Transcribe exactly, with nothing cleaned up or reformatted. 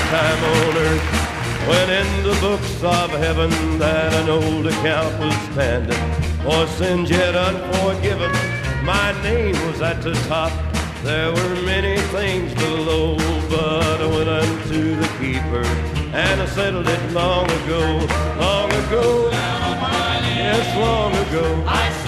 time on earth, when in the books of heaven that an old account was standing, for sins yet unforgiven, my name was at the top. There were many things below, but I went unto the keeper, and I settled it long ago, long ago, yes, long ago.